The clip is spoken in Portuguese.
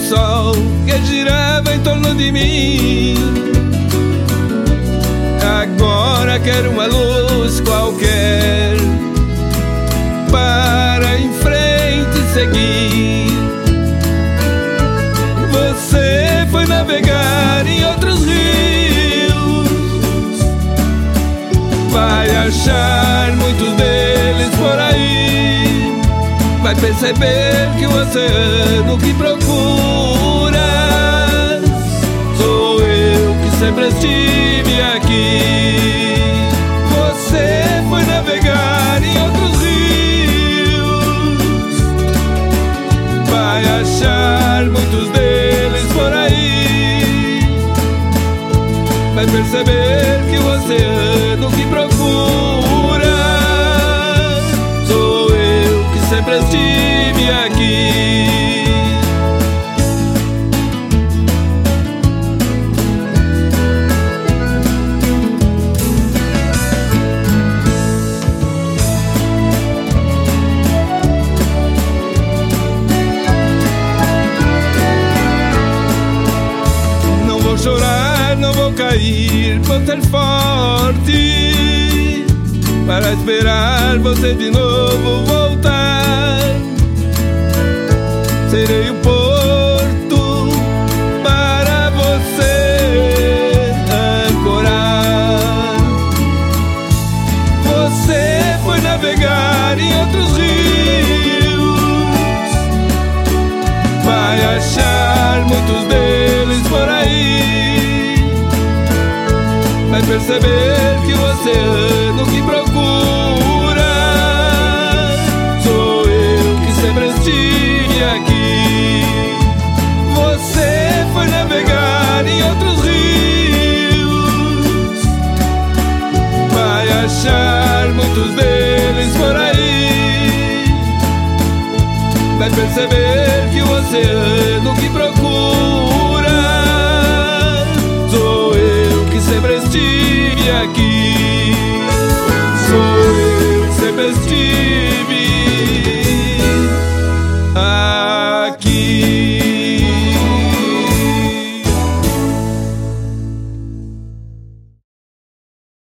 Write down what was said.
sol que girava em torno de mim. Agora quero uma luz qualquer para em frente seguir. Você foi navegar em outros rios, vai achar muitos deles por aí. Vai perceber que o oceano que procuras sou eu que sempre estive aqui. Você foi navegar em outros rios, vai achar muitos deles por aí. Vai perceber que o oceano que procura sou eu que sempre estive aqui. Não vou chorar, não vou cair, vou ser forte para esperar você de novo voltar. Serei o porto para você ancorar. Você foi navegar em outros rios, vai achar muitos deles por aí. Vai perceber que o oceano que procura sou eu que sempre estive aqui. Você foi navegar em outros rios, vai achar muitos deles por aí. Vai perceber que o oceano que procura sou eu que sempre estive aqui. Sou eu que sempre estive